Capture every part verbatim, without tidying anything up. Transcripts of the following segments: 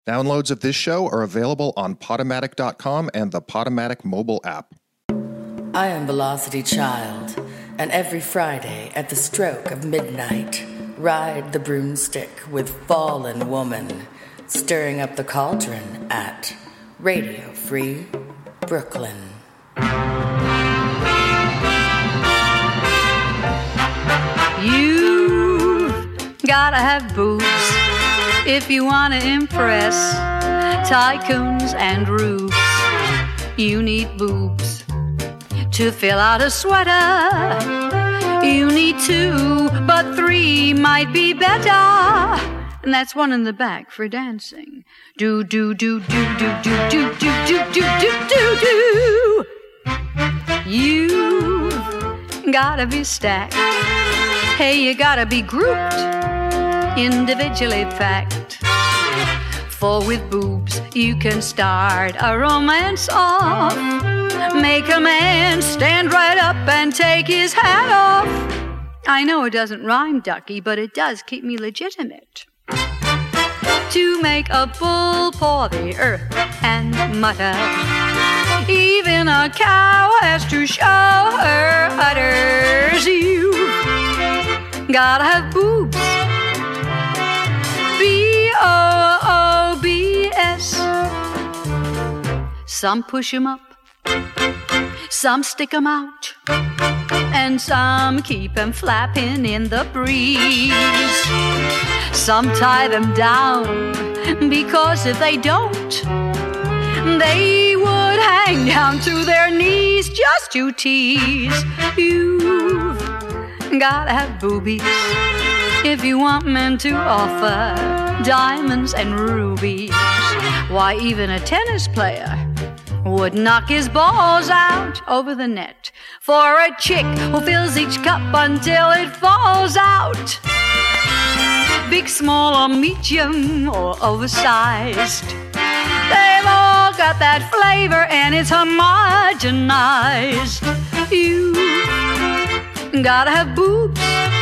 Downloads of this show are available on Podomatic dot com and the Podomatic mobile app. I am Velocity Child, and every Friday at the stroke of midnight, ride the broomstick with Fallen Woman, stirring up the cauldron at Radio Free Brooklyn. You gotta have boobs if you wanna impress tycoons and roofs. You need boobs to fill out a sweater. You need two, but three might be better. And that's one in the back for dancing. Do do do do do do do do do do do do do. You gotta be stacked. Hey, you gotta be grouped individually packed. For with boobs you can start a romance off. Make a man stand right up and take his hat off. I know it doesn't rhyme, Ducky, but it does keep me legitimate. To make a bull paw the earth and mutter. Even a cow has to show her udders. You gotta have boobs. B O O B S. Some push 'em up, some stick 'em out, and some keep 'em flapping in the breeze. Some tie them down, because if they don't, they would hang down to their knees just to tease. You've gotta have boobies if you want men to offer diamonds and rubies. Why, even a tennis player would knock his balls out over the net for a chick who fills each cup until it falls out. Big, small, or medium, or oversized, they've all got that flavor and it's homogenized. You gotta have boobs.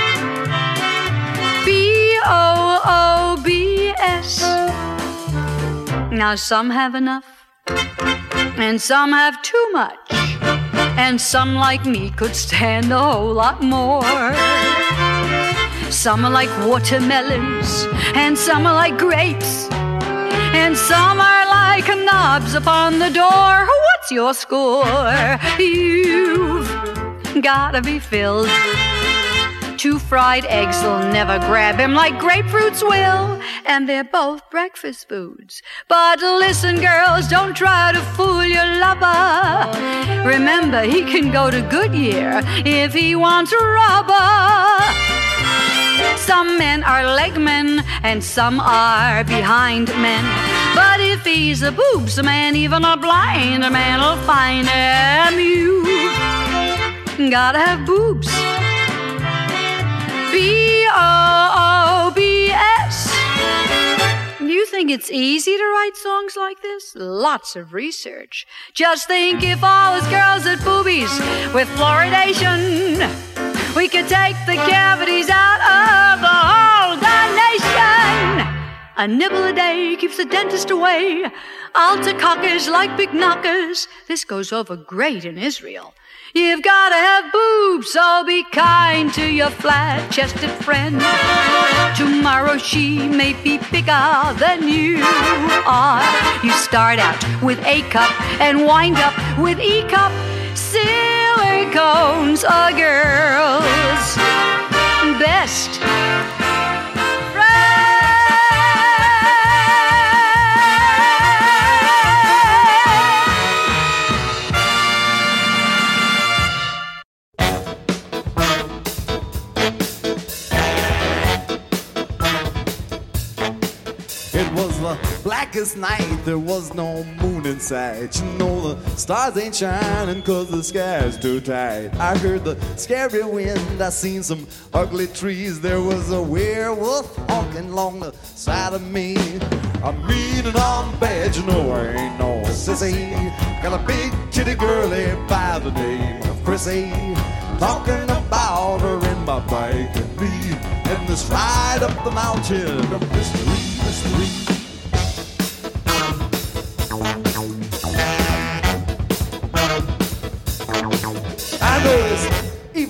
B O O B S. Now some have enough, and some have too much, and some like me could stand a whole lot more. Some are like watermelons, and some are like grapes, and some are like knobs upon the door. What's your score? You've gotta be filled. Two fried eggs will never grab him like grapefruits will, and they're both breakfast foods. But listen, girls, don't try to fool your lover. Remember, he can go to Goodyear if he wants rubber. Some men are leg men, and some are behind men. But if he's a boobs man, even a blind man will find him. You gotta have boobs. B O O B S. You think it's easy to write songs like this? Lots of research. Just think if all us girls had boobies with fluoridation, we could take the cavities out of the whole darn nation. A nibble a day keeps the dentist away. Alta-cockers like big knockers. This goes over great in Israel. You've gotta have boobs, so be kind to your flat-chested friend. Tomorrow she may be bigger than you are. You start out with A cup and wind up with E cup. Silicone's a girl's best blackest night, there was no moon in sight. You know the stars ain't shining cause the sky's too tight. I heard the scary wind, I seen some ugly trees. There was a werewolf honking along the side of me. I'm mean and I'm bad, you know I ain't no sissy. Got a big kitty girlie by the name of Chrissy, talking about her in my bike and me, and this ride up the mountain of mystery, mystery.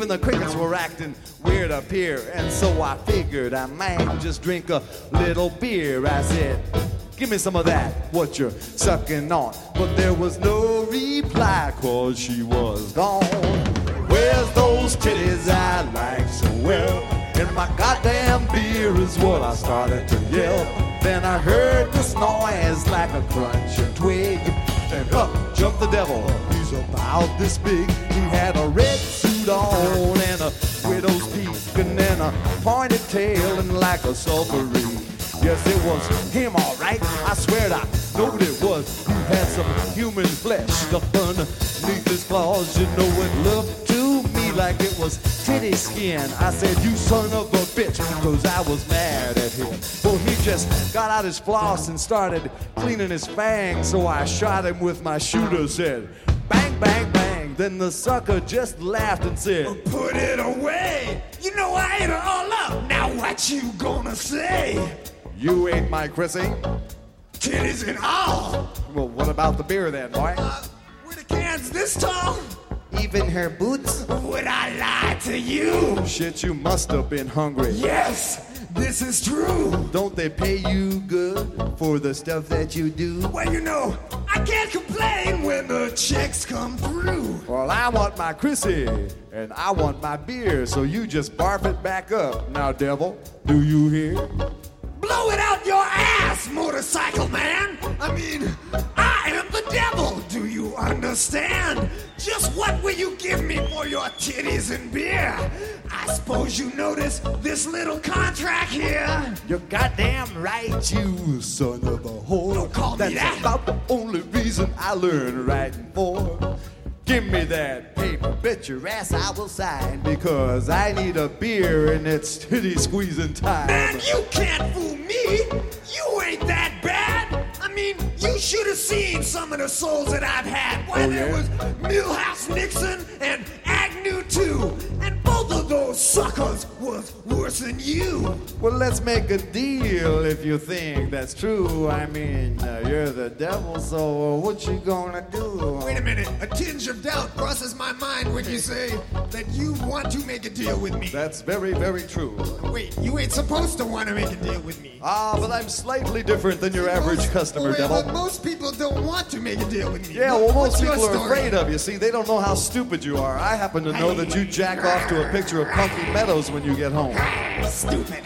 Even the crickets were acting weird up here, and so I figured I might just drink a little beer. I said, give me some of that, what you're sucking on. But there was no reply, cause she was gone. Where's those titties I like so well? And my goddamn beer is what I started to yell. Then I heard this noise like a crunching twig, and up jumped the devil. He's about this big. He had a red suit on and a widow's peak, and then a pointed tail and like a sulphurine. Yes, it was him, all right. I swear I knowed it was. He had some human flesh stuffed underneath his claws. You know, it looked to me like it was titty skin. I said, you son of a bitch, cause I was mad at him. Well, he just got out his floss and started cleaning his fangs. So I shot him with my shooter's head. Bang, bang, bang. Then the sucker just laughed and said, put it away. You know I ate it all up. Now what you gonna say? You ate my Chrissy? Titties and all. Well, what about the beer then, boy? Uh, were the cans this tall? Even her boots? Would I lie to you? Shit, you must have been hungry. Yes, this is true. Don't they pay you good for the stuff that you do? Well, you know, I can't complain when the checks come through. Well, I want my Chrissy, and I want my beer, so you just barf it back up. Now, devil, do you hear? Blow it out your ass, motorcycle man. I mean, I am the devil. Do you understand? Just what will you give me for your titties and beer? I suppose you notice this little contract here. You're goddamn right, you son of a whore. Don't call me That's that. about the only reason I learned writing for. Give me that paper, bet your ass I will sign, because I need a beer and it's titty squeezing time. Man, you can't fool me. You ain't that bad. I mean, you should have seen some of the souls that I've had. Why, Oh, there yeah? was Milhouse Nixon and Agnew too. And both of those suckers was worse than you. Well, let's make a deal if you think that's true. I mean, uh, you're the devil, so uh, what you gonna do? Wait a minute. A tinge of doubt crosses my mind when you say that you want to make a deal with me. That's very, very true. Wait, you ain't supposed to want to make a deal with me. Ah, but I'm slightly different than your average Most- customer, wait, devil. But most people don't want to make a deal with me. Yeah, well, most What's your people are story? afraid of you. See, they don't know how stupid you are. I happen to know that you jack off to a picture of Punky Meadows when you get home. Stupid.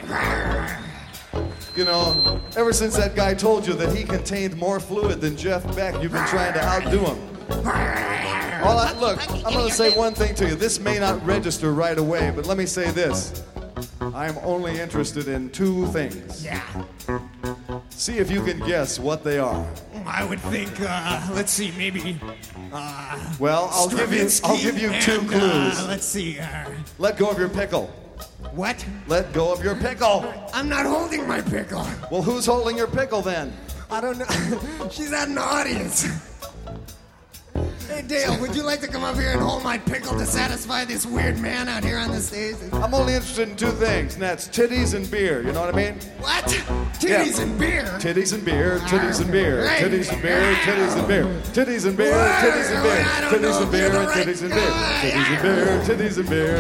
You know, ever since that guy told you that he contained more fluid than Jeff Beck, you've been trying to outdo him. Well, I, look, I'm going to say one thing to you. This may not register right away, but let me say this. I'm only interested in two things. Yeah. See if you can guess what they are. I would think, uh, let's see, maybe, uh, Well, I'll give you, I'll give you two and, clues. Uh, let's see, uh, Let go of your pickle. what? Let go of your pickle. I'm not holding my pickle. Well, who's holding your pickle then? I don't know. She's out in the audience. Hey, Dale, would you like to come up here and hold my pickle to satisfy this weird man out here on the stage? I'm only interested in two things, and that's titties and beer. You know what I mean? What? Titties Yeah. and beer? Titties and beer, titties and beer, Right. titties and beer, titties and beer, titties and beer, titties and beer, I don't titties know and if beer, you're the and right titties and beer, guy. titties and beer, titties and beer,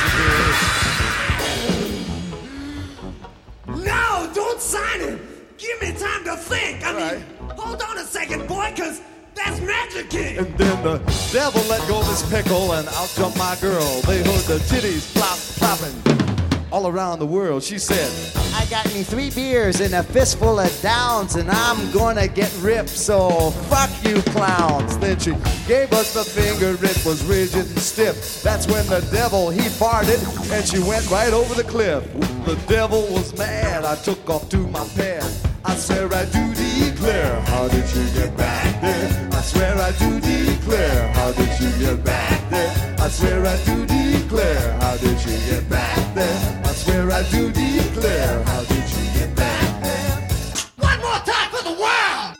titties and beer. No, don't sign it. Give me time to think. I All mean, right. hold on a second, boy, because that's Magic And then the devil let go of his pickle, and out jumped my girl. They heard the titties plop, plopping all around the world. She said, I got me three beers and a fistful of downs, and I'm gonna get ripped, so fuck you clowns. Then she gave us the finger, it was rigid and stiff. That's when the devil, he farted, and she went right over the cliff. The devil was mad, I took off to my pad. I swear I do declare, how did you get back there? I swear I do declare, how did you get back there? I swear I do declare, how did you get back there? I swear I do declare, how did you get back there? One more time for the world!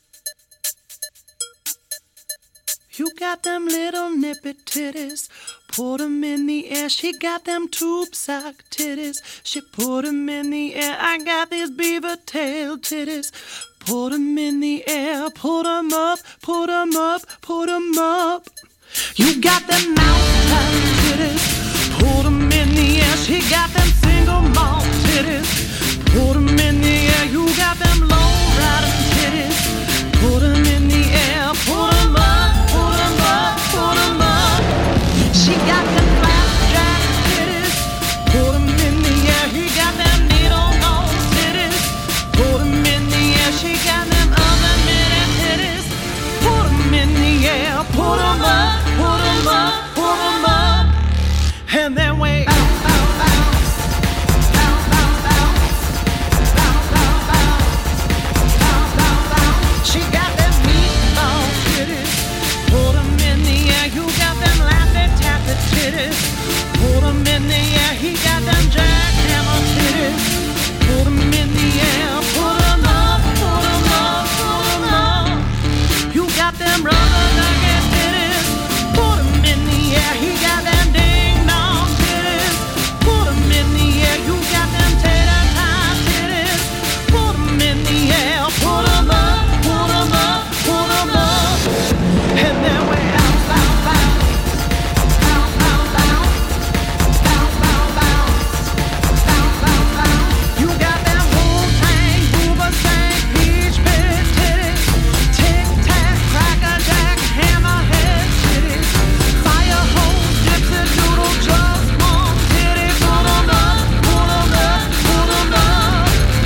You got them little nippy titties, put 'em in the air. She got them tube sock titties. She put 'em in the air. I got these beaver tail titties. Put 'em in the air. Put 'em up, put 'em up, put 'em up. You got them mountain titties. Put 'em in the air. She got them single malt titties. Put 'em in the air. You got them low rider titties. Put 'em in the air. Put 'em up, put 'em up, put 'em up. She got them flapjack titties. Put 'em in the air. He got them needle nose titties. Put 'em in the air. She got them other mini titties. Put 'em in the air. Put 'em up, put 'em up, put 'em up. And then we bounce, bounce, bounce. Bounce, bounce, bounce. Bounce, bounce, bounce. Bounce, bounce, bounce. She got them meatball titties. Put 'em in the air. You got them laffy taffy titties. Put 'em in the air. He got them jackhammer titties. Put 'em in the air. Put 'em up, put 'em up, put 'em up. You got them rubber ducky titties. Put 'em in the air. He got them ding dong titties. Put 'em in the air. You got them tater tot titties. Put 'em in the air. Put 'em up, put 'em up, put 'em up. And then we bounce, bounce, bounce. Bounce, bounce, bounce. Bounce, bounce, bounce. Bounce, bounce, bounce. You got them Wu-Tang, Booba-Sang, peach pit titties. Tic-tac, cracker-jack, hammerhead titties. Fire hose, gypsy doodle, just one titty. Put 'em up, put 'em up, put 'em up.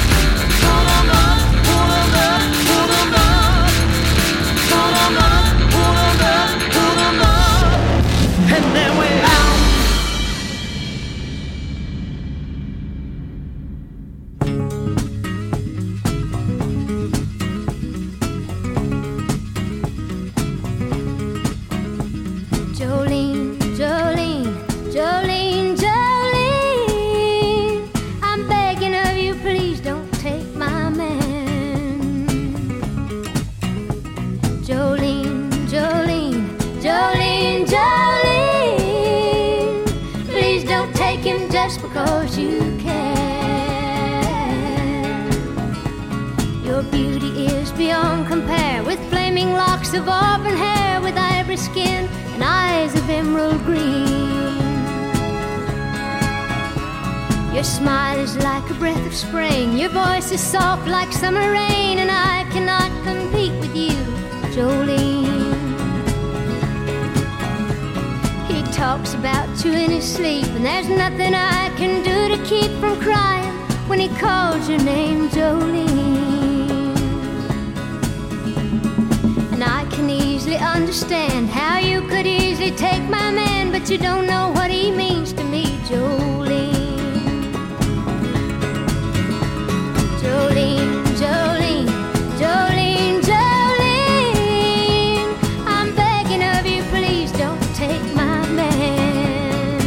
Put 'em up, put 'em up, put 'em up. Put 'em up, put 'em up, put 'em up. And then we out. Jolene, Jolene, Jolene, Jolene, I'm begging of you, please don't take my man. Jolene, Jolene, Jolene, Jolene, please don't take him just because you can. Your beauty is beyond compare, with flaming locks of auburn hair, with ivory skin and eyes of emerald green. Your smile is like a breath of spring. Your voice is soft like summer rain, and I cannot compete with you, Jolene. He talks about you in his sleep, and there's nothing I can do to keep from crying when he calls your name, Jolene. And I can easily understand how you could easily take my man, but you don't know what he means to me, Jolene. Jolene, Jolene, Jolene, Jolene, I'm begging of you, please don't take my man.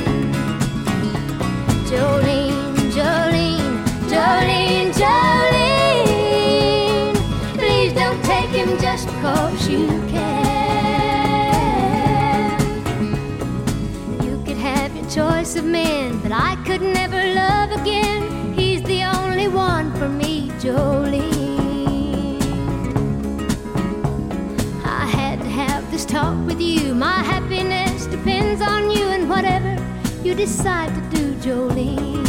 Jolene, Jolene, Jolene, Jolene, please don't take him just because you can. You could have your choice of men, but I could never love again. He's the only one for me, Jolene. I had to have this talk with you. My happiness depends on you, and whatever you decide to do, Jolene.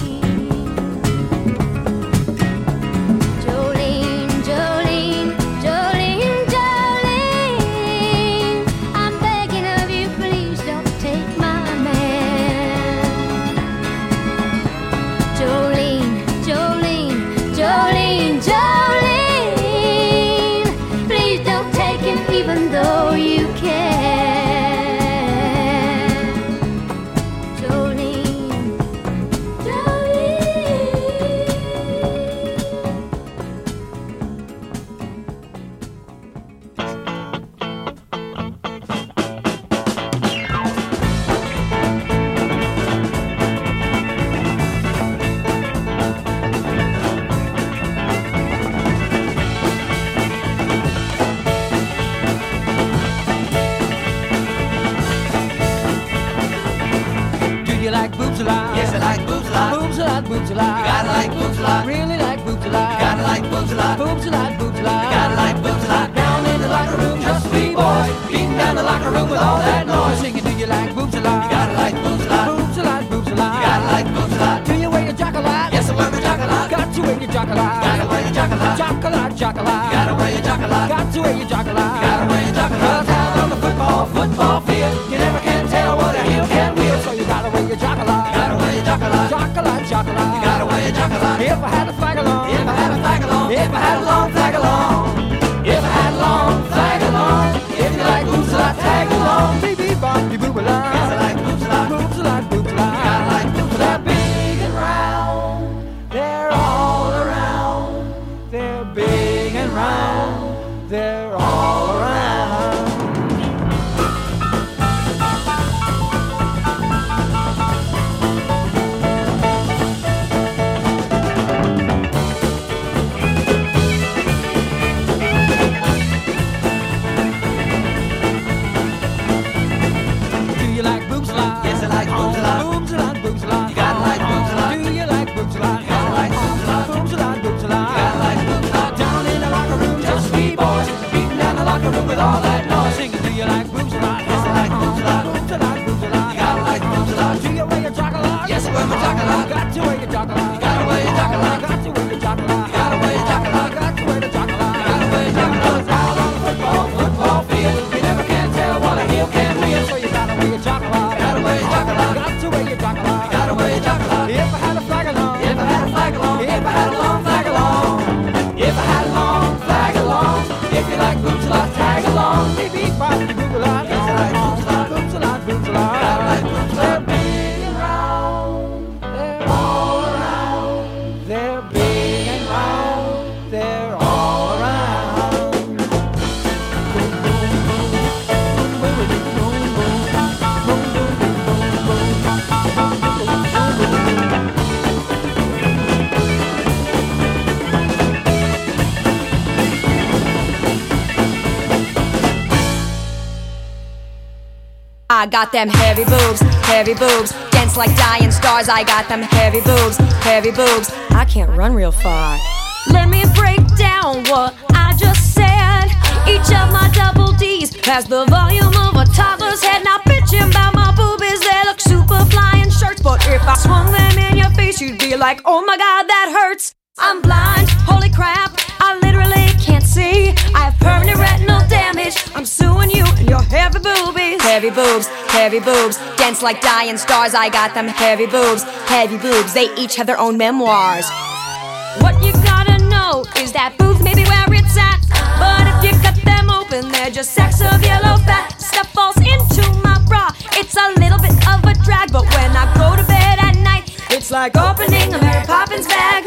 Jolene, Jolene, Jolene, Jolene, I'm begging of you, please don't take my man. Jolene, Jolene, Jolene, Jolene, please don't take him even though you can. Jolene, Jolene. boobs a lot. Yes, I like boobs a lot. Boobs a lot, boobs a lot. You gotta like boobs a lot. Really like boobs a lot. You gotta like boobs a lot. Boobs a lot, boobs a lot. You gotta like boobs a lot. Down in the locker room, just three boys beating down the locker room with all that noise, singing, do you like boobs a lot? You gotta like boobs a lot. Boobs a lot, boobs a lot. You gotta like boobs a lot. Do you wear your jock a lot? Yes, I wear my jock a lot. Got to wear your jock a lot. Gotta wear your jock a lot. Jock a lot, jock a lot. You gotta wear your jock a lot. Got to wear your jock a lot. Gotta wear your jock a lot. Well, down on the football, football field, you never can tell what a heel can wheel, so you gotta wear your jock a lot. Gotta wear your jock a lot. Jock a lot, jock a lot. You gotta wear your jock a lot. If I had a flag along, If I had a flag along. if I had a long flag along, if I had a long flag along, if you like boobs a lot, tag along, baby, bop, you boob a lot. Yes, I like boobs a lot. Boobs a lot, boobs a lot. You gotta like boobs a They're lot. big and round, they're all around. They're big and round, they're all around. Do you like boobs a lot? Yes, I like boobs a lot. Boobs a lot, boobs a lot. You gotta like boobs a lot. Do you like boobs a lot? You gotta like boobs a lot. Boobs a lot, boobs a lot. You gotta like boobs a lot. Down in the locker room, just three boys beating down the locker room with all that noise, singing, do you like boobs a lot? Yes, I like boobs a lot. Boobs a lot, boobs a lot. You gotta like boobs a lot. Do you wear your jock a lot? Yes, I wear my jock a lot. Got to wear your jock a lot. You gotta wear your jock a lot. Got to wear your jock a lot. You gotta wear your jock a lot. Got to wear the jock a lot. You gotta wear your jock a lot. Out on the football, football field, you never can tell what a heel can wheel, so you gotta wear your jock a lot. Gotta wear your jock a lot. Got to wear your jock a lot. You gotta wear your jock a lot. If I had a flag along, If I had a flag along. if I had a long flag along, if I had a long flag along, if you like boobs a lot, tag along, baby, bop, you boob a lot. Yes, I like boobs a lot. Boobs a lot, boobs a lot. You gotta like boobs a lot. They're big and round, they're all around. They're big and round, they're all around. Boom, boom, boom. Boom, boom, boom, boom, boom. Boom, boom, boom, boom, boom. I got them heavy boobs, heavy boobs. Dance like dying stars. I got them heavy boobs, heavy boobs. I can't run real far. Let me break down what I just said. Each of my double D's has the volume of a toddler's head. Now bitching about my boobies, they look super fly in shirts. But if I swung them in your face, you'd be like, oh my god, that hurts. I'm blind, holy crap, I literally can't see. I have permanent retinal damage. I'm suing you and your heavy boobies. Heavy boobs, heavy boobs. Dance like dying stars. I got them heavy boobs, heavy boobs. They each have their own memoirs. What you gotta know is that boobs may be where it's at, but if you cut them open, they're just sacks of yellow fat. Stuff falls into my bra. It's a little bit of a drag, but when I go to bed at night, it's like opening a Mary Poppins bag.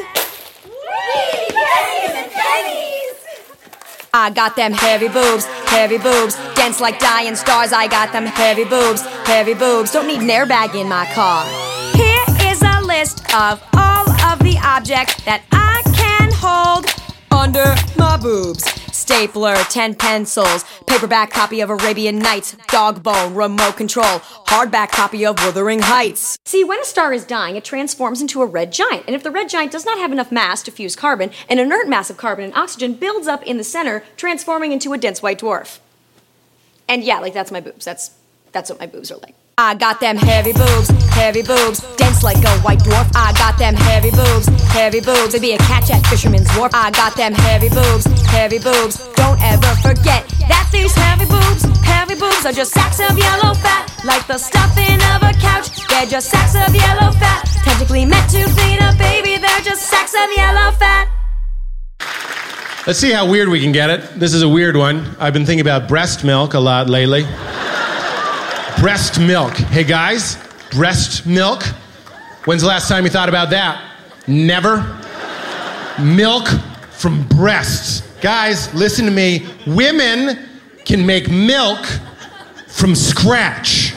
I got them heavy boobs, heavy boobs. Dance like dying stars. I got them heavy boobs, heavy boobs. Don't need an airbag in my car. Here is a list of all of the objects that I can hold under my boobs. Stapler, ten pencils, paperback copy of Arabian Nights, dog bone, remote control, hardback copy of Wuthering Heights. See, when a star is dying, it transforms into a red giant. And if the red giant does not have enough mass to fuse carbon, an inert mass of carbon and oxygen builds up in the center, transforming into a dense white dwarf. And yeah, like that's my boobs. That's that's what my boobs are like. I got them heavy boobs, heavy boobs, dense like a white dwarf. I got them heavy boobs, heavy boobs. They'd be a catch at Fisherman's Wharf. I got them heavy boobs, heavy boobs. Don't ever forget that these heavy boobs, heavy boobs are just sacks of yellow fat, like the stuffing of a couch. They're just sacks of yellow fat, technically meant to feed a baby. They're just sacks of yellow fat. Let's see how weird we can get it. This is a weird one. I've been thinking about breast milk a lot lately. Breast milk. Hey guys, breast milk. When's the last time you thought about that? Never. Milk from breasts. Guys, listen to me. Women can make milk from scratch.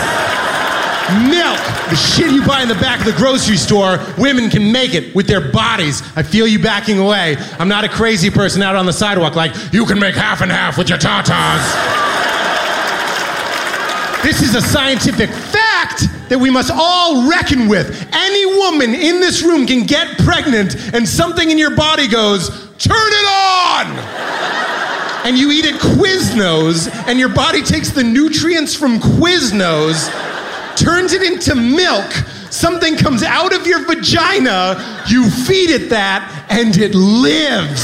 Milk, the shit you buy in the back of the grocery store, women can make it with their bodies. I feel you backing away. I'm not a crazy person out on the sidewalk like, you can make half and half with your tatas. This is a scientific fact that we must all reckon with. Any woman in this room can get pregnant and something in your body goes, turn it on! And you eat at Quiznos and your body takes the nutrients from Quiznos, turns it into milk, something comes out of your vagina, you feed it that, and it lives.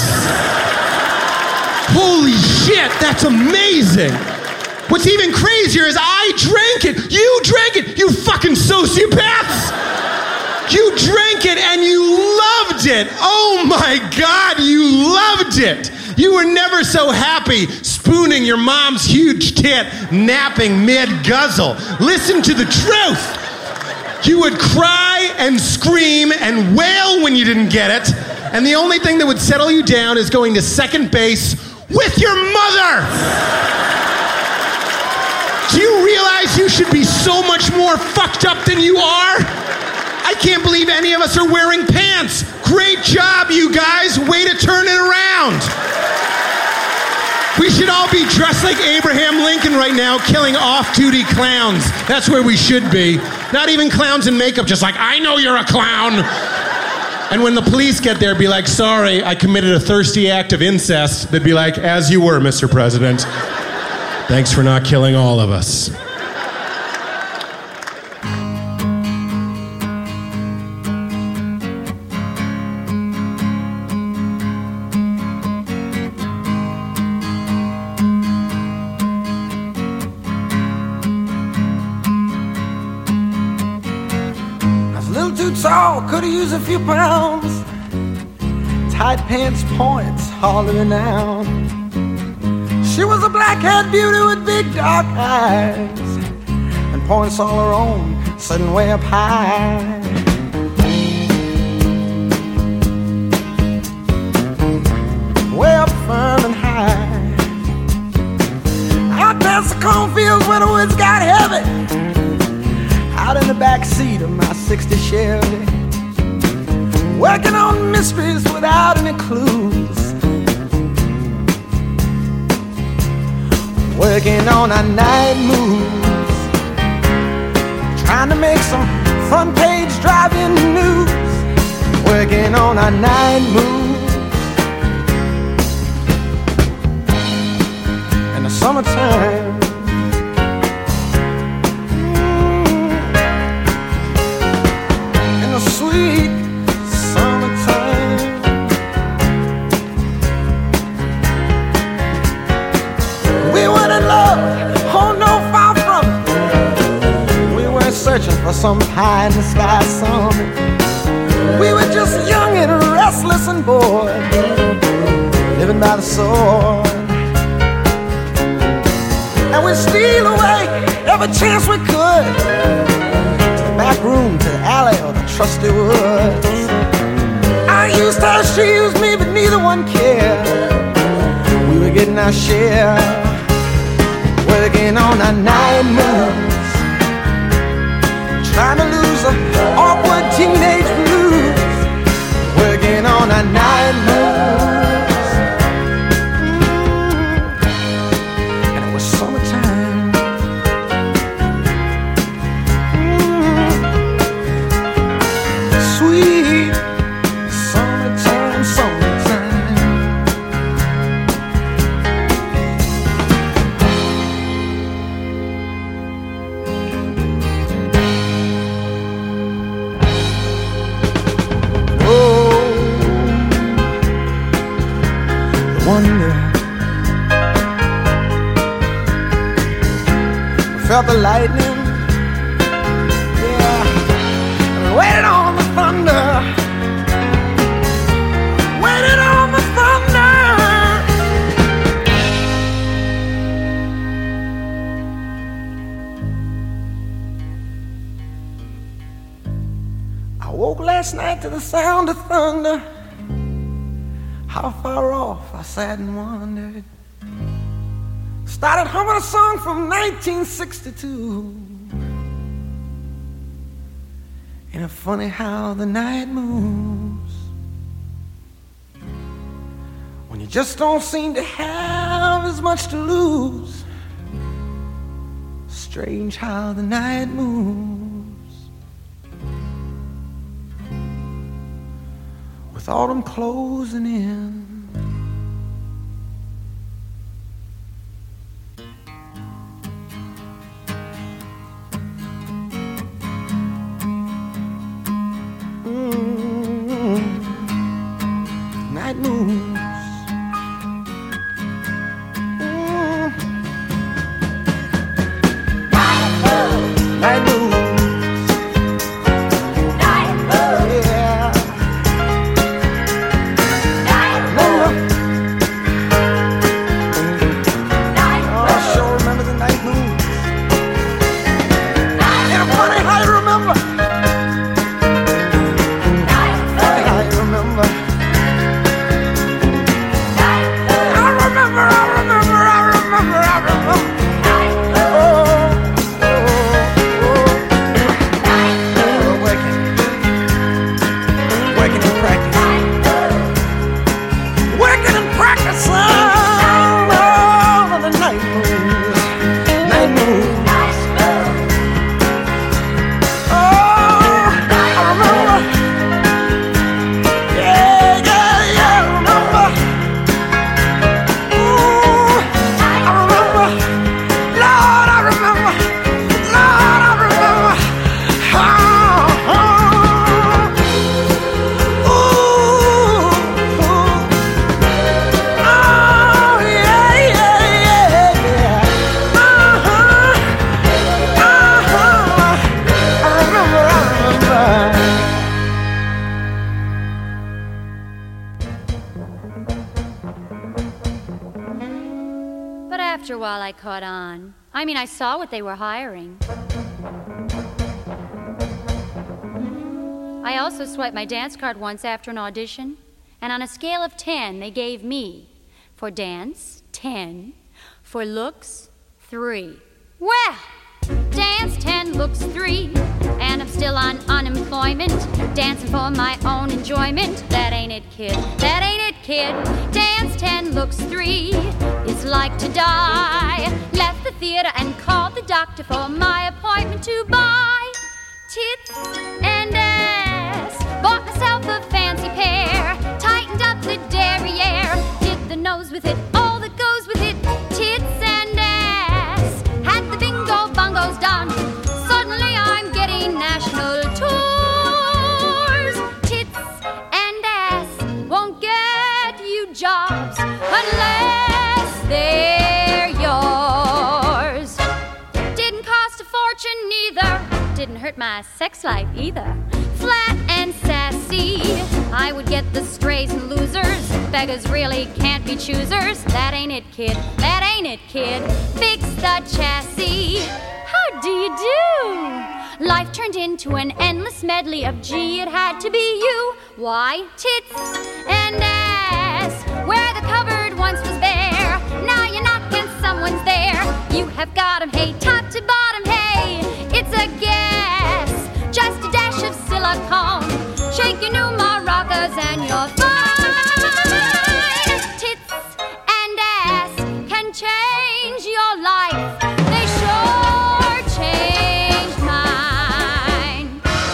Holy shit, that's amazing. What's even crazier is I drank it. You drank it, you fucking sociopaths. You drank it and you loved it. Oh my God, you loved it. You were never so happy spooning your mom's huge tit, napping mid-guzzle. Listen to the truth. You would cry and scream and wail when you didn't get it, and the only thing that would settle you down is going to second base with your mother. Do you realize you should be so much more fucked up than you are? I can't believe any of us are wearing pants. Great job, you guys. Way to turn it around. We should all be dressed like Abraham Lincoln right now, killing off-duty clowns. That's where we should be. Not even clowns in makeup, just like, I know you're a clown. And when the police get there, be like, sorry, I committed a thirsty act of incest. They'd be like, as you were, Mister President. Thanks for not killing all of us. Tall, could've used a few pounds. Tight pants points, hardly renowned. She was a black-haired beauty with big dark eyes and points all her own, sitting way up high. Way up firm and high. Out past the cornfields where the woods got heavy. Out in the back seat of my sixty Chevy, working on mysteries without any clues, working on our night moves, trying to make some front page driving news, working on our night moves. In the summertime, sweet summertime. We were in love, oh no, far from it. We weren't searching for some pie in the sky summit. We were just young and restless and bored, living by the sword. And we'd steal away every chance we could, back room to the alley or the trusty woods. I used her, she used me, but neither one cared. We were getting our share, working on our night moves, trying to lose the awkward teenage blues, working on our night moves. Mm-hmm. And it was summertime. Sweet summertime, summertime. Oh, the wonder. We felt the lightning. Yeah, and we waited on the thunder, waited on the thunder. I woke last night to the sound of thunder. How far off I sat and wondered. Started humming a song from nineteen sixty-two. Ain't it funny how the night moves when you just don't seem to have as much to lose? Strange how the night moves. with autumn closing in. Night moves, mm. Night moves, night moves, yeah. Night moves, night moves. Oh, I sure remember the night moves. Night yeah, funny how you remember. Night funny how you remember. After a while, I caught on. I mean, I saw what they were hiring. I also swiped my dance card once after an audition, and on a scale of ten, they gave me, for dance, ten, for looks, three. Well, dance, ten, looks, three, and I'm still on unemployment, dancing for my own enjoyment. That ain't it, kid. That ain't it, kid. Dance, ten, looks, three. It's like to die. Left the theater and called the doctor for my appointment to buy tits and ass. Bought myself a fancy pair, tightened up the derriere, did the nose with it, all that goes with it, tits and ass. Had the bingo bongos done, suddenly I'm getting national tours. Tits and ass won't get you jobs unless they're yours. Didn't cost a fortune neither, didn't hurt my sex life either. Flat and sassy, I would get the strays and losers. Beggars really can't be choosers. That ain't it, kid. That ain't it, kid. Fix the chassis. How do you do? Life turned into an endless medley of gee, it had to be you. Why? Tits and ass. Where the cupboard once was bare, now you knock and someone's there. You have got 'em, hey, top to bottom, hey. It's a guess, just a dash of silicone. Shake your new maracas and you're fine. Tits and ass can change your life. They sure changed mine.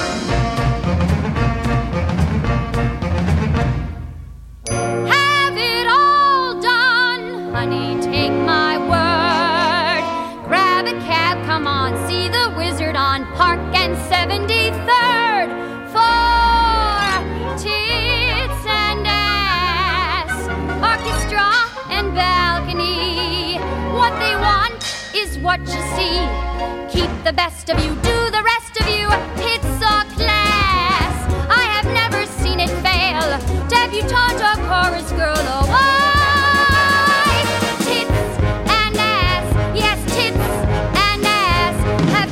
Have it all done, honey, take my word. Grab a cab, come on, see the Wizard on Park and seventy-third. For tits and ass, orchestra and balcony. What they want is what you see. Keep the best of you, do the rest of you. Tits or class, I have never seen it fail. Debutante or chorus girl or wife. Tits and ass, yes, tits and ass have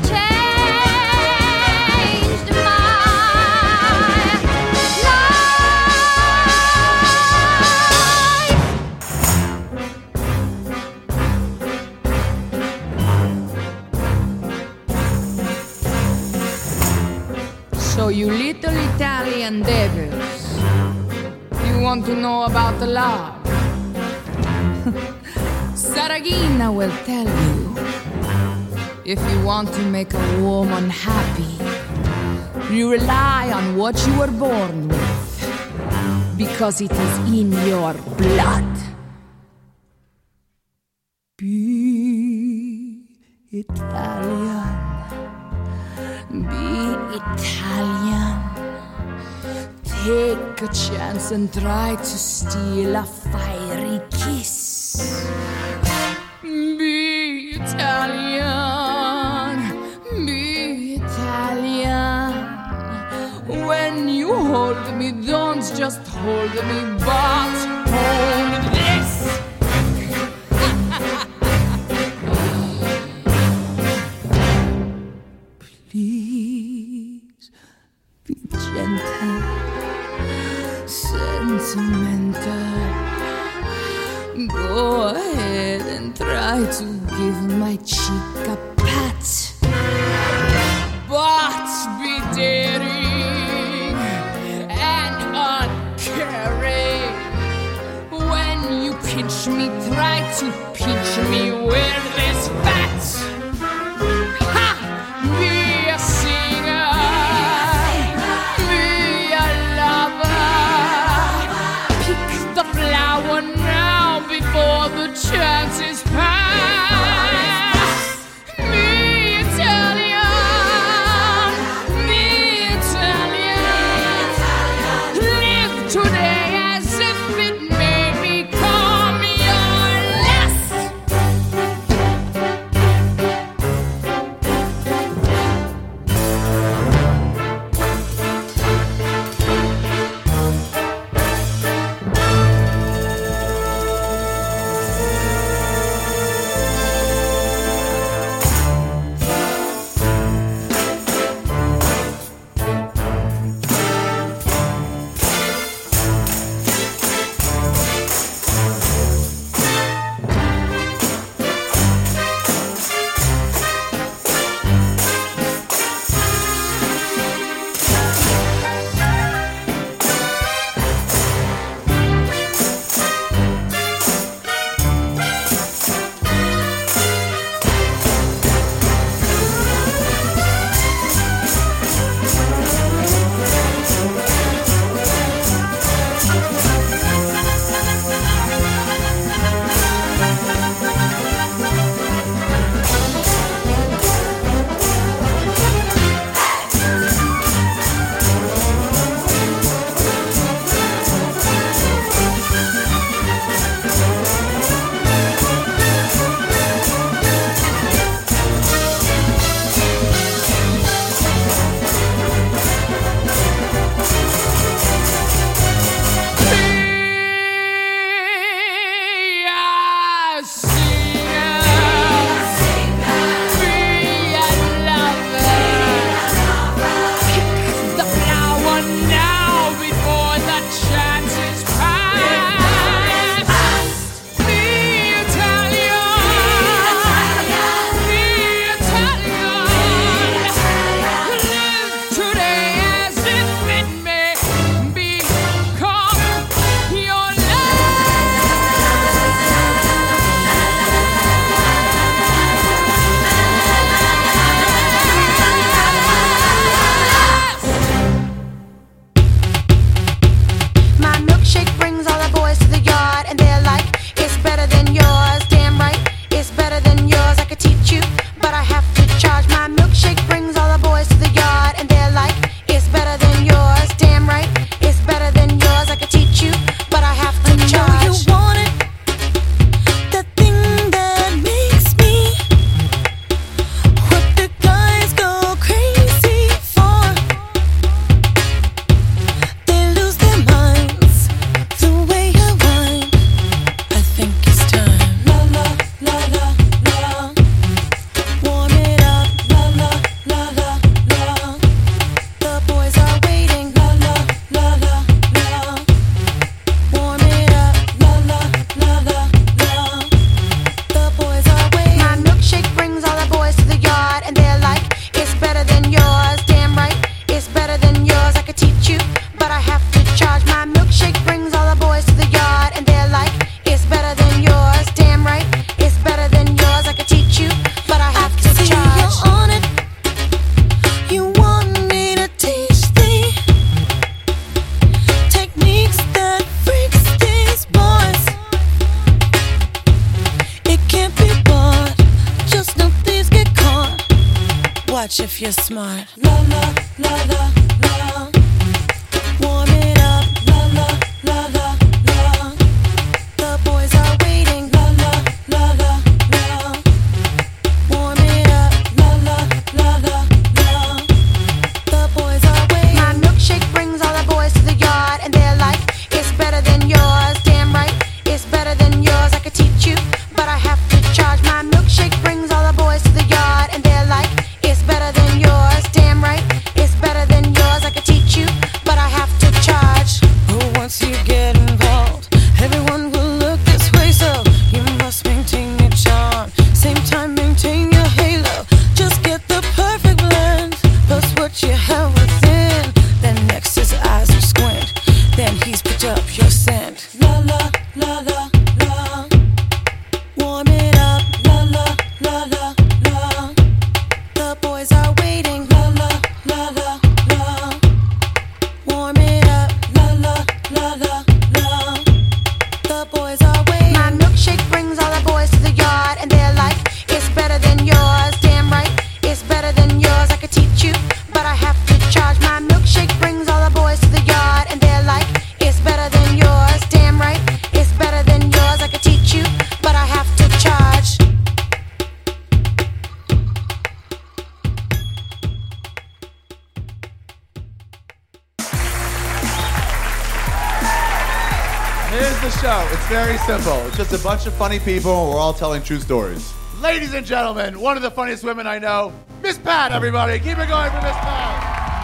changed my So you little Italian devils, you want to know about the law? Saragina will tell you, if you want to make a woman happy, you rely on what you were born with. because it is in your blood. Be Italian. Be Italian. Take a chance and try to steal a fiery kiss. Be Italian. Be Italian. When you hold me, don't just hold me, but hold this. Please be gentle, sentimental. Go ahead and try to give my cheek a pat, but be daring and uncaring. When you pinch me, try to pinch me with this fat. Before the chances pass. Be Italian, be Italian. Live today as if it may become your last. Watch if you're smart. La la la la la. Warm it up. La la la la la. The boys are waiting. La la la la la. Warm it up. La la la la la. The boys are waiting. My milkshake brings all the boys to the yard, and they're like, it's better than yours. Damn right, it's better than yours. I could teach you, but I have to charge. My milkshake brings all the boys to the yard, and they're like, it's better than yours. Damn right, it's better than yours. I could teach you, but I have to charge. Oh, once you get involved, everyone will look this way, so you must maintain your charm. Same time, maintain your halo. Just get the perfect blend, plus what you have within. Then next his eyes are squint, then he's picked up your scent. La la la la la. Warm it up. La la la la la. The boys are waiting. La la la la la. Warm it up. La la la la la. The boys are waiting. My milkshake brings all the boys to the yard, and they're like, it's better than yours. Damn right, it's better than yours. I could teach you, but I have to charge. My milkshake brings all the boys to the yard, and they're like, it's better than yours. Damn right, it's better than yours. I could teach you, but I have to charge. Here's the show. It's very simple. It's just a bunch of funny people, and we're all telling true stories. Ladies and gentlemen, one of the funniest women I know, Miss Pat, everybody. Keep it going for Miss Pat.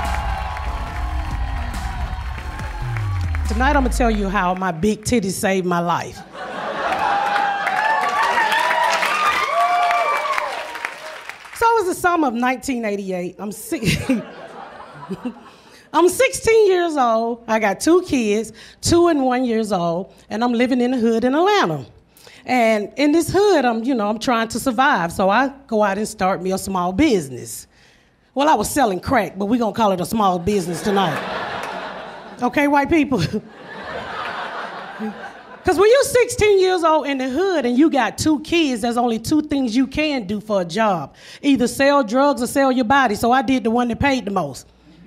Tonight I'm gonna tell you how my big titties saved my life. So it was the summer of nineteen eighty-eight. I'm six. I'm sixteen years old. I got two kids, two and one years old, and I'm living in the hood in Atlanta. And in this hood, I'm, you know, I'm trying to survive. So I go out and start me a small business. Well, I was selling crack, but we're gonna call it a small business tonight. Okay, white people? Because when you're sixteen years old in the hood and you got two kids, there's only two things you can do for a job. Either sell drugs or sell your body. So I did the one that paid the most.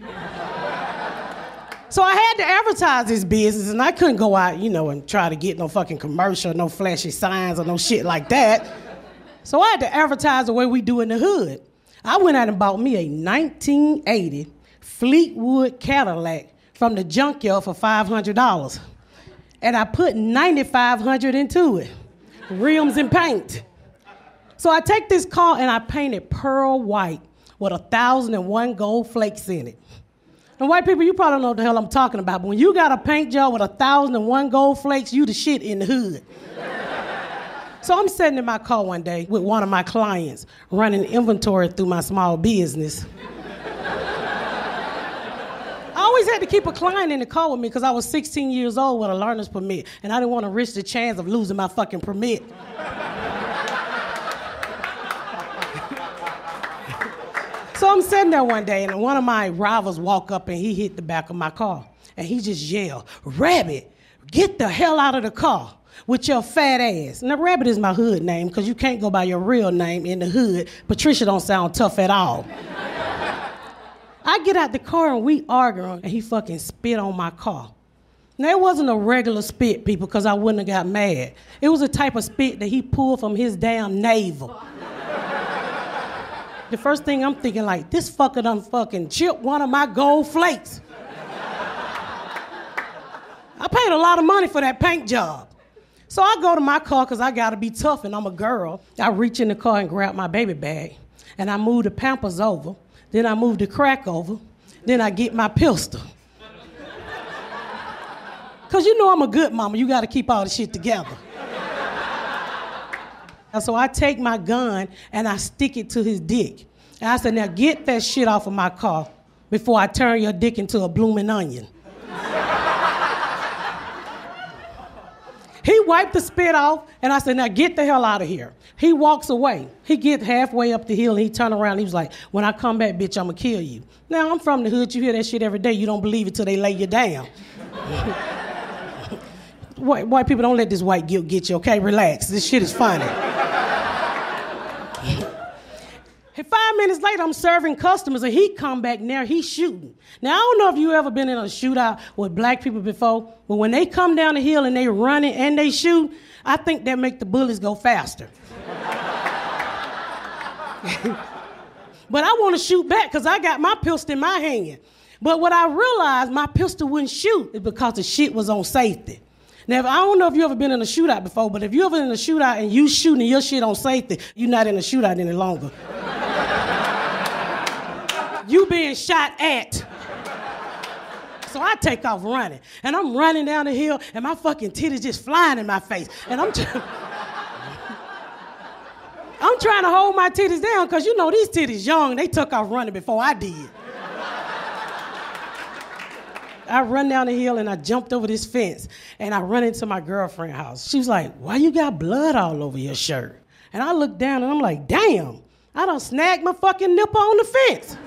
So I had to advertise this business, and I couldn't go out, you know, and try to get no fucking commercial, no flashy signs or no shit like that. So I had to advertise the way we do in the hood. I went out and bought me a nineteen eighty Fleetwood Cadillac from the junkyard for five hundred dollars. And I put ninety-five hundred dollars into it, rims and paint. So I take this car and I paint it pearl white with a thousand and one gold flakes in it. And white people, you probably don't know what the hell I'm talking about, but when you got a paint job with a thousand and one gold flakes, you the shit in the hood. So I'm sitting in my car one day with one of my clients, running inventory through my small business. I always had to keep a client in the car with me because I was sixteen years old with a learner's permit, and I didn't want to risk the chance of losing my fucking permit. So I'm sitting there one day, and one of my rivals walk up, and he hit the back of my car. And he just yelled, "Rabbit, get the hell out of the car with your fat ass." Now, Rabbit is my hood name, because you can't go by your real name in the hood. Patricia don't sound tough at all. I get out the car, and we arguing, and he fucking spit on my car. Now, it wasn't a regular spit, people, because I wouldn't have got mad. It was a type of spit that he pulled from his damn navel. The first thing I'm thinking, like, this fucker done fucking chipped one of my gold flakes. I paid a lot of money for that paint job. So I go to my car because I got to be tough and I'm a girl. I reach in the car and grab my baby bag. And I move the Pampers over. Then I move the crack over. Then I get my pistol. Because you know I'm a good mama. You got to keep all the shit together. So I take my gun and I stick it to his dick. And I said, now get that shit off of my car before I turn your dick into a blooming onion. He wiped the spit off, and I said, now get the hell out of here. He walks away. He gets halfway up the hill, and he turned around, and he was like, when I come back, bitch, I'm going to kill you. Now, I'm from the hood. You hear that shit every day. You don't believe it till they lay you down. White, white people, don't let this white guilt get you, okay? Relax. This shit is funny. And five minutes later, I'm serving customers, and he come back there, he's shooting. Now, I don't know if you ever been in a shootout with black people before, but when they come down the hill and they running and they shoot, I think that make the bullets go faster. But I want to shoot back because I got my pistol in my hand. But what I realized, my pistol wouldn't shoot is because the shit was on safety. Now, if, I don't know if you ever been in a shootout before, but if you ever in a shootout and you shooting your shit on safety, you're not in a shootout any longer. You being shot at. So I take off running, and I'm running down the hill, and my fucking titties just flying in my face, and I'm trying. I'm trying to hold my titties down, because you know these titties young, they took off running before I did. I run down the hill and I jumped over this fence and I run into my girlfriend's house. She was like, why you got blood all over your shirt? And I looked down and I'm like, damn, I done snagged my fucking nipple on the fence.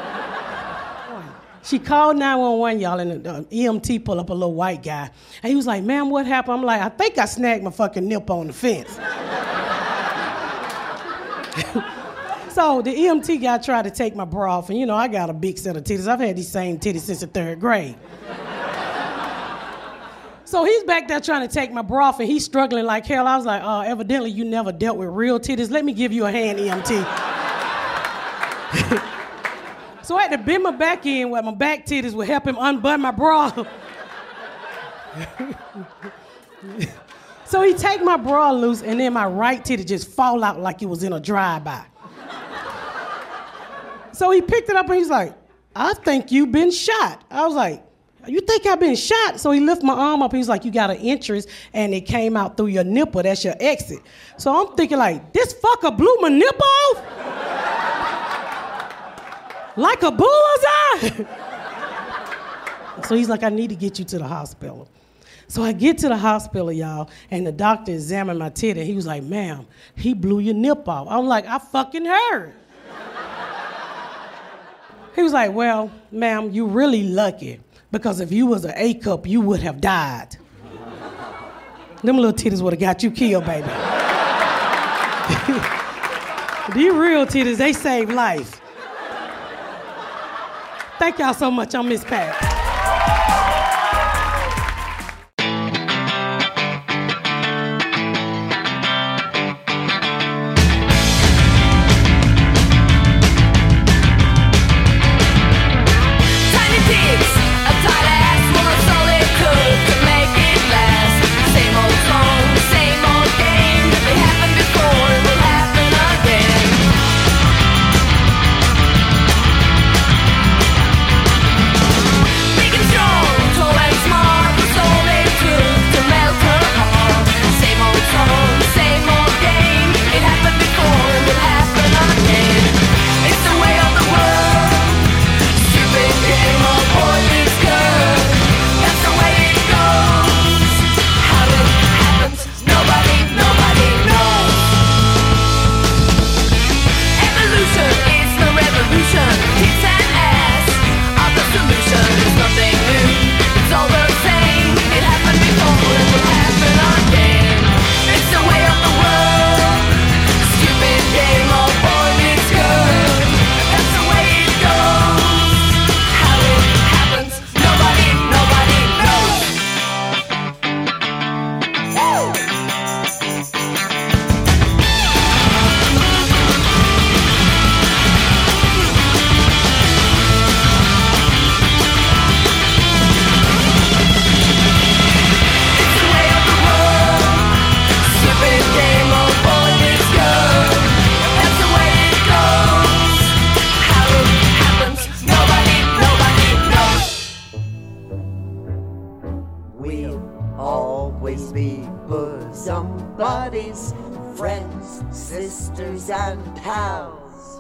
She called nine one one, y'all, and the E M T pulled up a little white guy. And he was like, ma'am, what happened? I'm like, I think I snagged my fucking nipple on the fence. So the E M T guy tried to take my bra off, and you know, I got a big set of titties. I've had these same titties since the third grade. So he's back there trying to take my bra off, and he's struggling like hell. I was like, oh, evidently you never dealt with real titties. Let me give you a hand, E M T. So I had to bend my back in where my back titties would help him unbutton my bra. So he take my bra loose, and then my right titty just fall out like it was in a drive-by. So he picked it up and he's like, I think you've been shot. I was like, you think I've been shot? So he lifted my arm up and he's like, you got an entrance and it came out through your nipple. That's your exit. So I'm thinking like, this fucker blew my nipple off? Like a bullseye? So he's like, I need to get you to the hospital. So I get to the hospital, y'all, and the doctor examined my titty. He was like, ma'am, he blew your nipple off. I'm like, I fucking heard. He was like, well, ma'am, you really lucky, because if you was an A cup, you would have died. Them little titties would have got you killed, baby. These real titties, they save life. Thank y'all so much. I'm Miss Pat. Sisters and pals,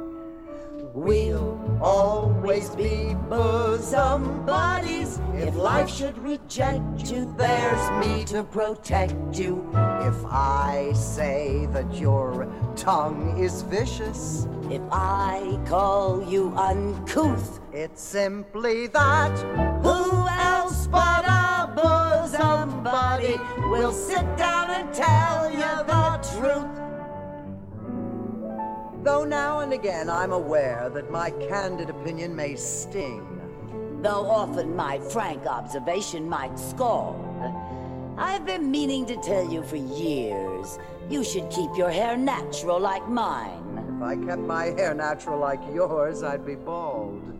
we'll always be bosom buddies. If life should reject you, there's me to protect you. If I say that your tongue is vicious, if I call you uncouth, it's simply that. Who else but a bosom buddy will sit down and tell you the truth? Though now and again I'm aware that my candid opinion may sting. Though often my frank observation might scald. I've been meaning to tell you for years, you should keep your hair natural like mine. If I kept my hair natural like yours, I'd be bald.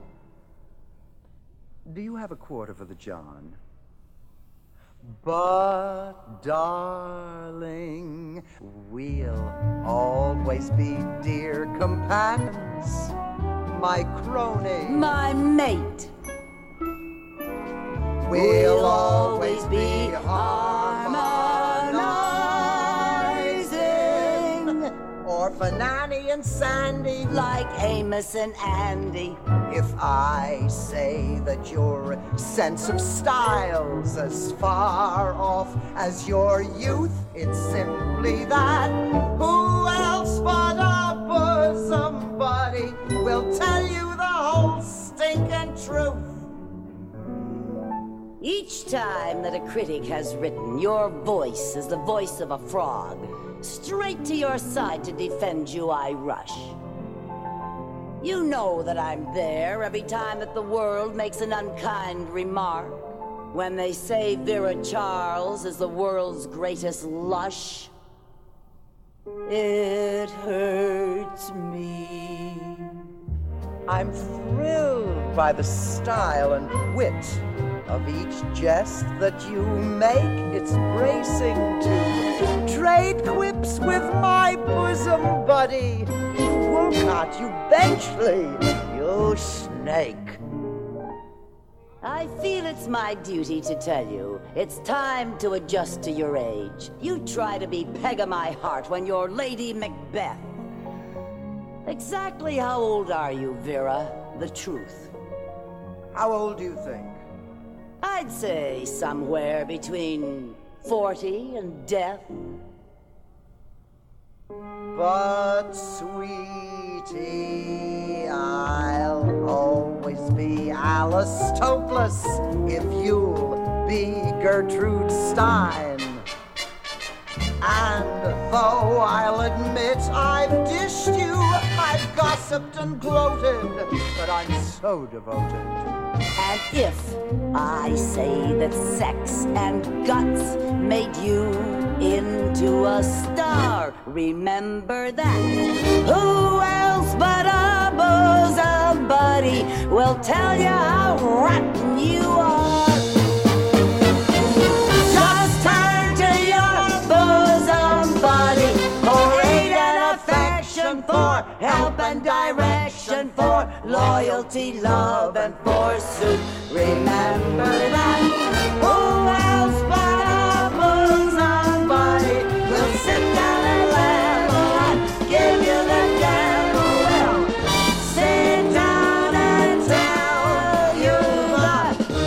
Do you have a quarter for the John? But, darling, we'll always be dear companions, my crony, my mate. We'll always be harmonizing. Orphan Annie and Sandy, like Amos and Andy. If I say that your sense of style's as far off as your youth, it's simply that. Who else but a bosom buddy will tell you the whole stinking truth? Each time that a critic has written, your voice is the voice of a frog. Straight to your side to defend you I rush. You know that I'm there every time that the world makes an unkind remark. When they say Vera Charles is the world's greatest lush. It hurts me. I'm thrilled by the style and wit of each jest that you make. It's bracing to trade quips with my bosom buddy. You Wolcott, you Benchley, you snake. I feel it's my duty to tell you, it's time to adjust to your age. You try to be peg of my heart when you're Lady Macbeth. Exactly how old are you, Vera? The truth. How old do you think? I'd say somewhere between forty and death. But, sweetie, I'll always be Alice Toklas if you'll be Gertrude Stein. And though I'll admit I've dished you, I've gossiped and gloated, but I'm so devoted. And if I say that sex and guts made you into a star, remember that. Who else but a bosom buddy will tell you how rotten you are? Just turn to your bosom buddy for aid and affection, for help and direction, for loyalty, love, and forsooth. Remember that. Who else but a bosom buddy will sit down and level and give you the gamble? Well, sit down and tell you the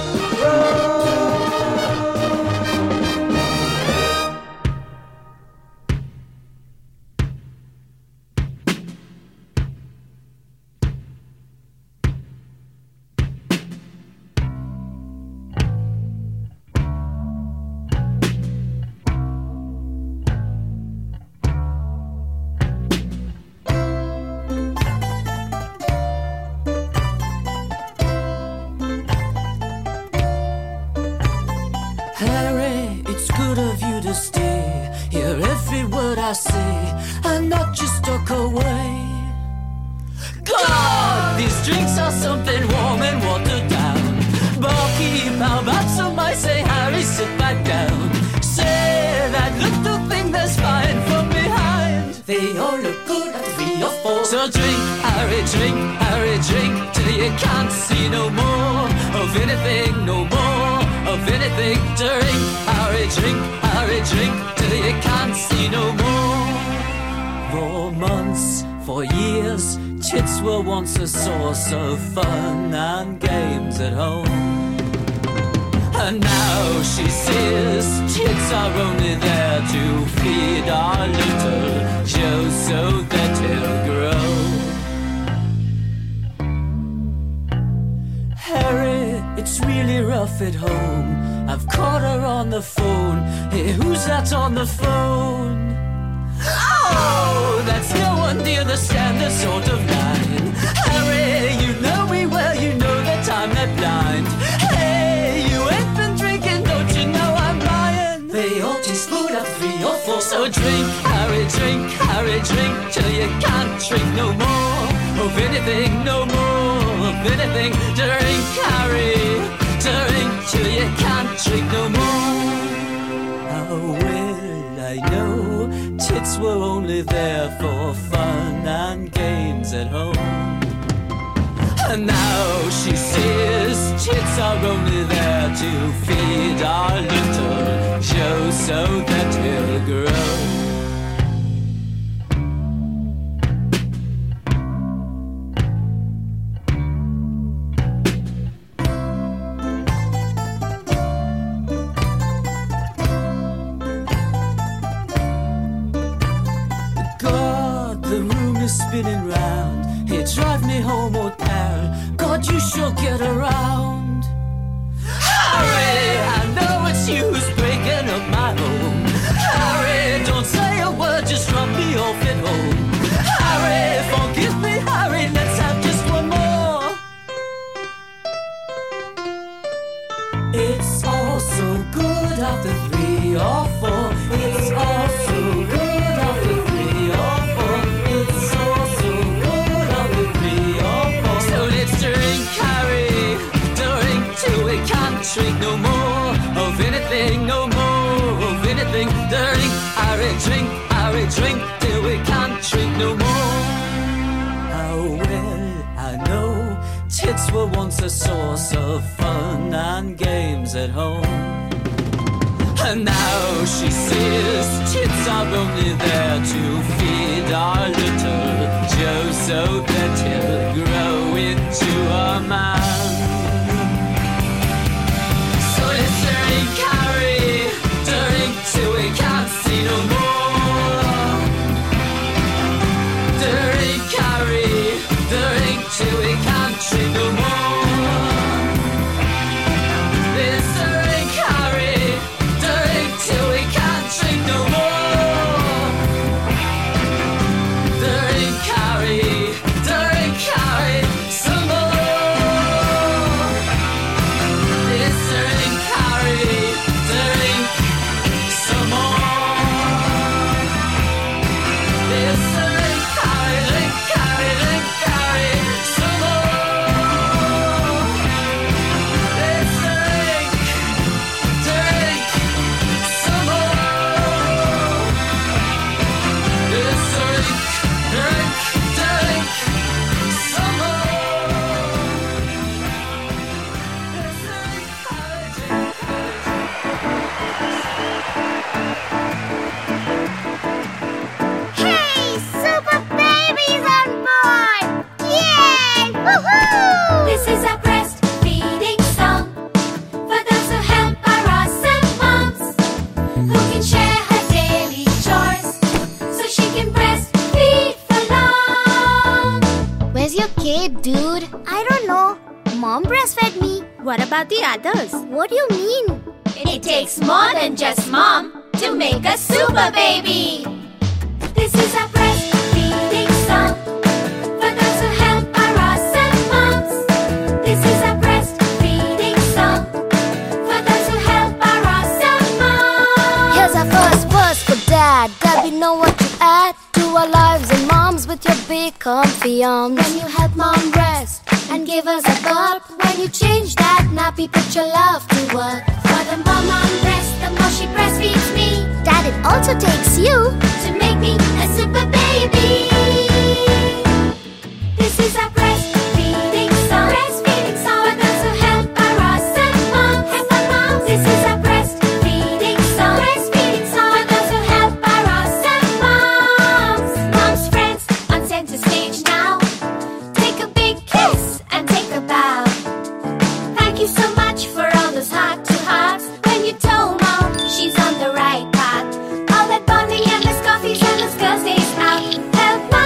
Harry, it's good of you to stay. Hear every word I say, and not just talk away. God, these drinks are something warm and watered down. Barkeep, how about somebody say, Harry, sit back down. Say that little thing that's fine from behind. They all look good at three or four. So drink, Harry, drink, Harry, drink, till you can't see no more of anything, no more of anything. Drink, Harry, drink, Harry, drink, till you can't see no more. For months, for years, tits were once a source of fun and games at home. And now she says tits are only there to feed our little Joe so that he'll grow. Harry, it's really rough at home. I've caught her on the phone. Hey, who's that on the phone? Oh, that's no one near the standard sort of line. Harry, you know me well, you know that I'm not blind. Hey, you ain't been drinking, don't you know I'm lying? They all taste good at three or four. So drink, Harry, drink, Harry, drink, till you can't drink no more. Of anything, no more, of anything. Drink, Harry, drink, till you can't drink no more. How will I know tits were only there for fun and games at home? And now she says tits are only there to feed our little Joe so that he'll grow. Spinning round, here drive me home, old pal. God, you sure get around. Harry, I know it's you who's breaking up my home. Harry, don't say a word, just drop me off at home. Harry, forgive me, Harry, let's have just one more. It's all so good after three or four. It's all so good after three or four. It's all so good after three or four. So let's drink, Harry, drink till we can't drink no more of anything, no more of anything. Drink, Harry, drink, Harry, drink till we can't drink no more. How well I know tits were once a source of fun and games at home. And now she says tits are only there to feed our little Joe so that he'll grow into a man. So let's drink, Harry, drink till we can't see no more. Drink, Harry, drink till we can't drink no more. Let's drink, Harry, drink till we can't drink no more. Drink, Harry, drink, Harry, some more. Let's drink, Harry, drink some more. Let's drink, Harry, drink, Harry, drink, Harry, some more. Let's drink, drink some more. Let's drink, drink, drink some more. Let's drink, Hey, super babies on board! Yay! Woohoo! This is a breastfeeding song for those who help our awesome moms who can share her daily chores so she can breastfeed for long. Where's your kid, dude? I don't know. Mom breastfed me. What about the others? What do you mean? It takes more than just mom to make a super baby. This is a breastfeeding song for those who help our awesome moms. This is a breastfeeding song for those who help our awesome moms. Here's our first verse for Dad. Dad, we know what you add to our lives and moms with your big comfy arms. When you help mom breast and give us a burp, when you change that nappy, put your love to work. For the more mom breast, the more she breastfeeds me. Dad, it also takes you to make me a super baby. This is a breastfeeding song. Breastfeeding song for those who help our awesome moms. Help our moms. This is a breastfeeding song. Breastfeeding song for those who help our awesome moms. Moms, friends on center stage now. Take a big kiss and take a bow. Thank you so much for all those heart to hearts when you told mom she's on the right path. All that bonding and those coffees and those girls days out. Help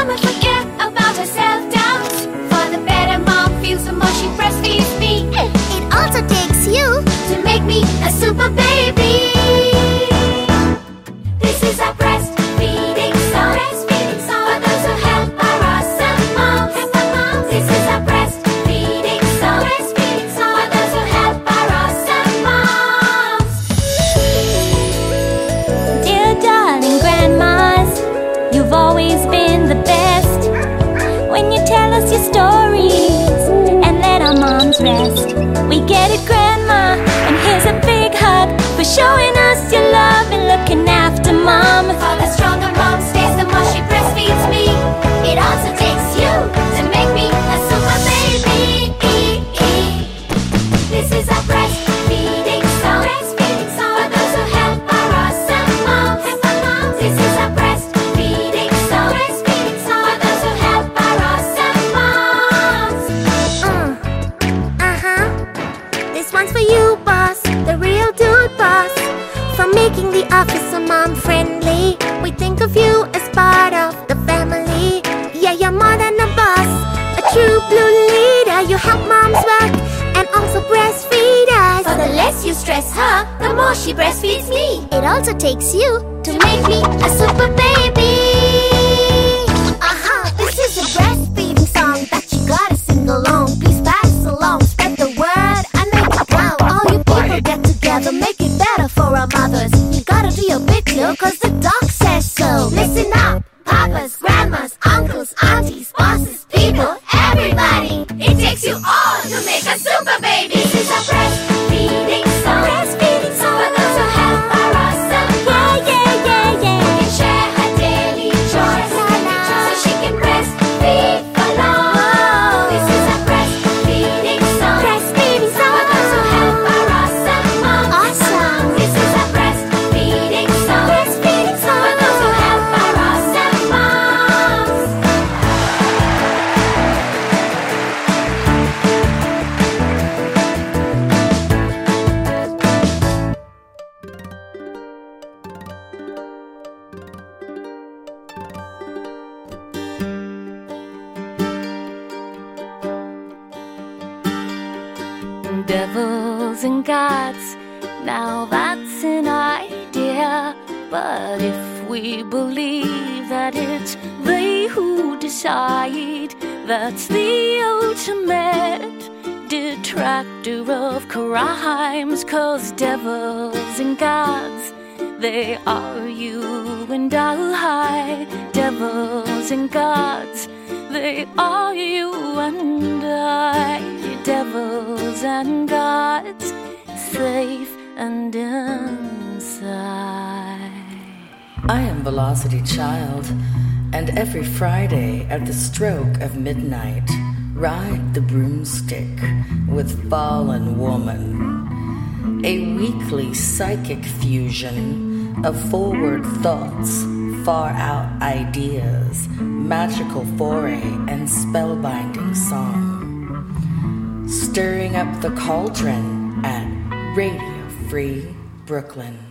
stories and let our moms rest. We get it, Grandma, and here's a big hug for showing us your love and looking after Mom. For the stronger Mom stays, the more she breastfeeds me. It also takes you to make me a super baby. This is a breastfeeding song. Breastfeeding song for those who help our awesome moms. This is a breastfeeding song. Breastfeeding song for those who help our awesome moms. Uh, uh-huh. This one's for you, boss, the real dude boss, for making the office so mom friendly. We think of you as part of the family. Yeah, you're more than a boss, a true blue leader. You help moms work and also breastfeed us. For the less you stress her, the more she breastfeeds me. It also takes you to make me a super baby. Uh-huh. This is a breastfeeding song that you gotta sing along. Please pass along, spread the word and make it count. All you people get together, make it better for our mothers. You gotta do your bit too, cause the doc says so. Listen up, papas, grandmas, uncles, aunties, bosses, people, everybody. It takes you all to make a super baby. This is a breastfeeding song. Breastfeeding song for those who help our awesome moms. Yeah, yeah, yeah, yeah. We can share her daily chores so she can breastfeed for long. This is a breastfeeding song. Breastfeeding song for those who help our awesome moms. Awesome. This is a breastfeeding song. Breastfeeding song for those who help our awesome moms. Devils and gods, now that's an idea. But if we believe that it's they who decide, that's the ultimate detractor of crimes. Cause devils and gods, they are you and I. Devils and gods, they are you and I. Devils and gods, safe and inside. I am Velocity Child, and every Friday at the stroke of midnight, ride the broomstick with Fallen Woman. A weekly psychic fusion of forward thoughts, far out ideas, magical foray, and spellbinding song. Stirring up the cauldron at Radio Free Brooklyn.